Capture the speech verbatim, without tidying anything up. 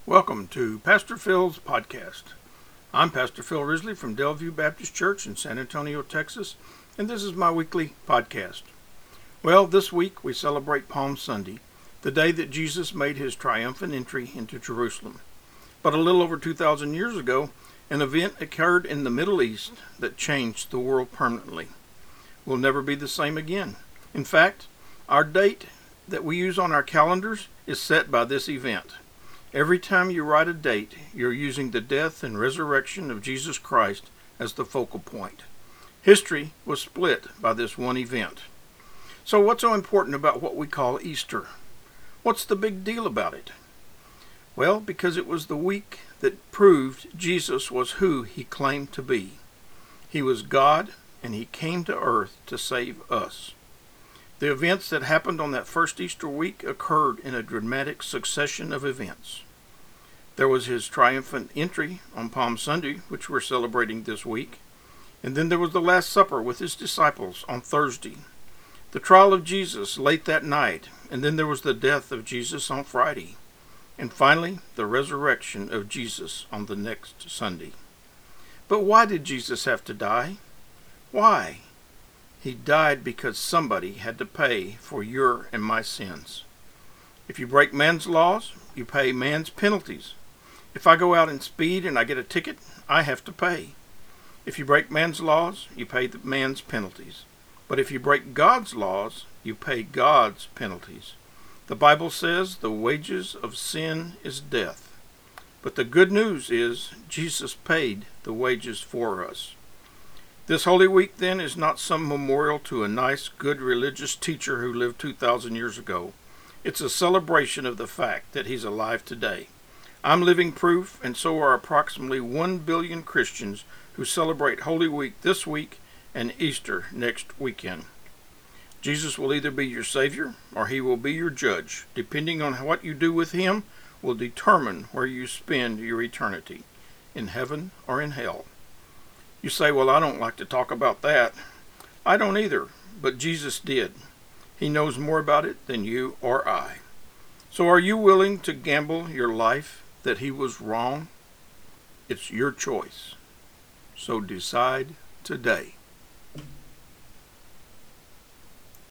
Welcome to Pastor Phil's podcast. I'm Pastor Phil Risley from Delview Baptist Church in San Antonio, Texas, and this is my weekly podcast. Well, this week we celebrate Palm Sunday, the day that Jesus made his triumphant entry into Jerusalem. But a little over two thousand years ago, an event occurred in the Middle East that changed the world permanently. We'll never be the same again. In fact, our date that we use on our calendars is set by this event. Every time you write a date, you're using the death and resurrection of Jesus Christ as the focal point. History was split by this one event. So what's so important about what we call Easter? What's the big deal about it? Well, because it was the week that proved Jesus was who he claimed to be. He was God, and he came to earth to save us. The events that happened on that first Easter week occurred in a dramatic succession of events. There was his triumphant entry on Palm Sunday, which we're celebrating this week. And then there was the Last Supper with his disciples on Thursday. The trial of Jesus late that night. And then there was the death of Jesus on Friday. And finally, the resurrection of Jesus on the next Sunday. But why did Jesus have to die? Why? He died because somebody had to pay for your and my sins. If you break man's laws, you pay man's penalties. If I go out and speed and I get a ticket, I have to pay. If you break man's laws, you pay the man's penalties. But if you break God's laws, you pay God's penalties. The Bible says the wages of sin is death. But the good news is Jesus paid the wages for us. This Holy Week, then, is not some memorial to a nice, good religious teacher who lived two thousand years ago. It's a celebration of the fact that he's alive today. I'm living proof, and so are approximately one billion Christians who celebrate Holy Week this week and Easter next weekend. Jesus will either be your Savior or he will be your judge. Depending on what you do with him will determine where you spend your eternity, in heaven or in hell. You say, well, I don't like to talk about that. I don't either, but Jesus did. He knows more about it than you or I. So are you willing to gamble your life that he was wrong? It's your choice. So decide today.